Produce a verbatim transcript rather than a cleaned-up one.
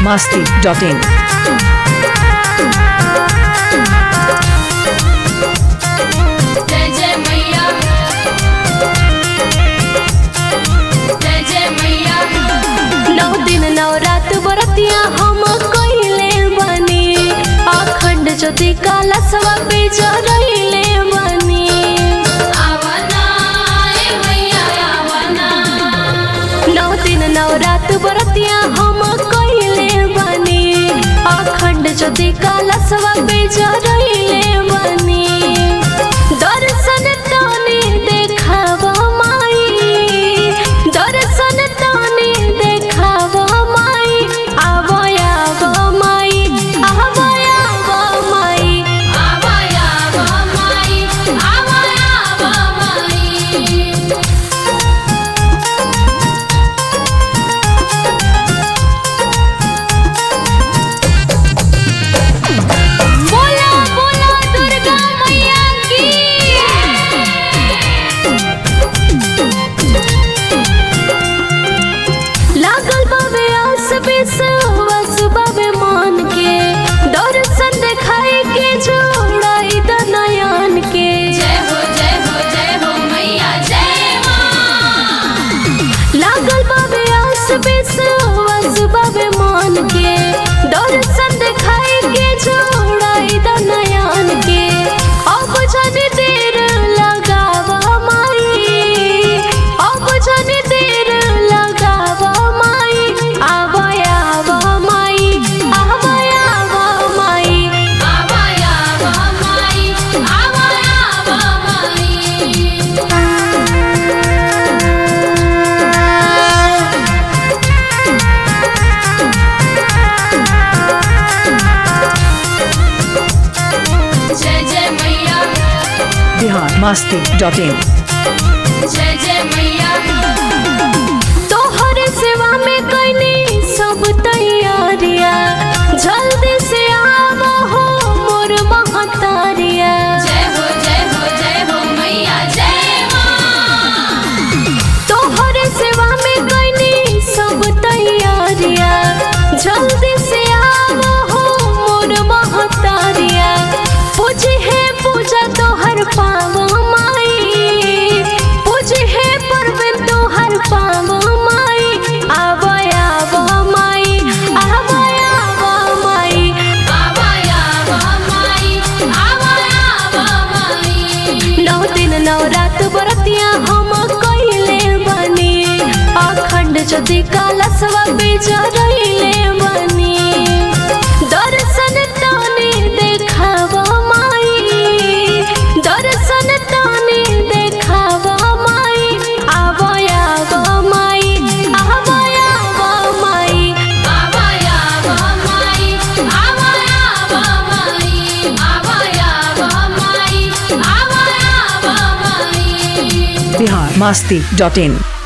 masti dot in. जय जय मैया जय जय मैया। नौ दिन नवरात बरतिया हम कइले बानी, अखंड ज्योति काला सवा पे जरइले बानी। आवना ए मैया आवना। नौ दिन नवरात बरतिया हम कइले बानी, अखंड ज्योति काला सवा पे जरइले बानी। दर्शन तनी देखावा माई, दर्शन तनी देखावा माई। आवो आवो माई, आवो आवो माई। आवया आवा माई आवया आवा माई। बोला बोला दुर्गा मैया की। लागल बाबे आस विश्वास बाबे मान के, दर्शन देखाई के जोड़ाई द नयन के। जय हो जय हो जय हो मैया जय माँ। लागल बाबे आस विश्वास बाबे मान के, दर्शन देखाई के जोड़ाई द नयन के। अब जनी देर लगावा माई, अब जनी देर लगावा माई। आवो आवो माई, आवो आवो माई। आवया आवा माई आवया आवा माई। जय जय मैया Bihar masti dot in. जय जय मैया। तोहर सेवा में कइनी सब तैयारिया, जल्दी से आवो हो मोर महतारिया। जय हो जय हो जय हो मैया जय माँ। तोहर सेवा में कइनी सब तैयारिया, जल्दी से आवो हो मोर महतारिया। पूजी है पूजा तोहर पावो माई, पूजी है पर्व तोहर पावो माई। आवो आवो माई, आवो आवो माई। आवया आवा माई आवया आवा माई। नौ दिन नवरात बरतिया हम कइले बानी, अखंड ज्योति काला सवा पे जरइले बानी। दर्शन तनी देखावा माई, दर्शन तनी देखावा माई। आवो आवो माई, आवो आवो माई। आवया आवा माई आवया आवा माई। आवया आवा माई आवया आवा माई। Bihar masti dot in.